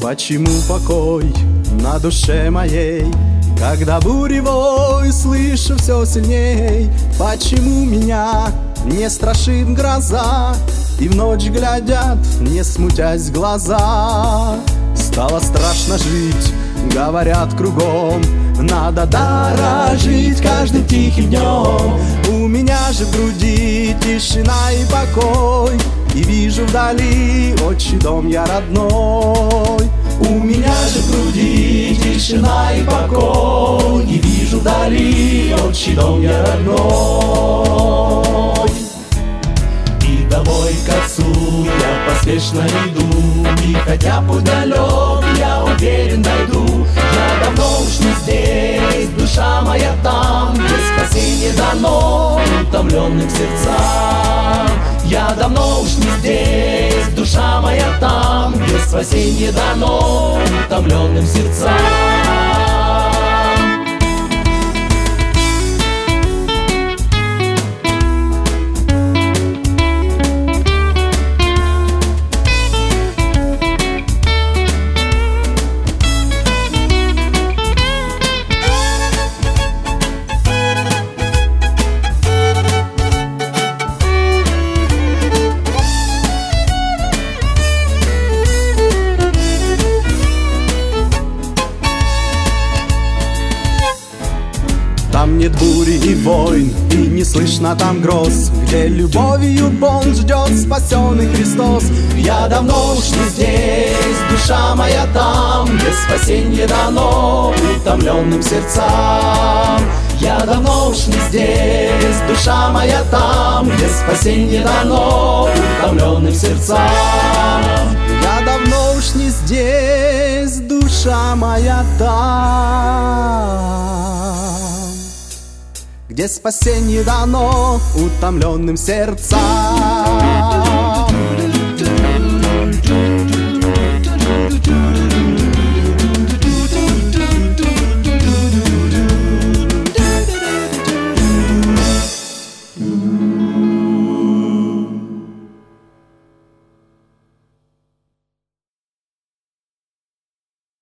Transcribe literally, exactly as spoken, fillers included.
Почему покой на душе моей, когда буревой слышу все сильней? Почему меня не страшит гроза, и в ночь глядят, не смутясь глаза? Стало страшно жить, говорят кругом, надо дорожить каждым тихим днем. У меня же в груди тишина и покой, и вижу вдали отчий дом я родной. У меня же в груди тишина и покой, и вижу вдали отчий дом я родной. И домой к отцу я поспешно иду, и хотя путь далек, я уверен дойду. Я давно уж не здесь, душа моя там, где спасение дано утомленным сердцам. Я давно уж не здесь, душа моя там, где спасение дано утомленным сердцам. Там нет бури и войн, и не слышно там гроз, где любовью Бог ждет спасенный Христос. Я давно уж не здесь, душа моя там, где спасение дано утомленным сердцам. Я давно уж не здесь, душа моя там, где спасение дано утомленным сердцам. Я давно уж не здесь, душа моя там, где спасение дано утомленным сердцам.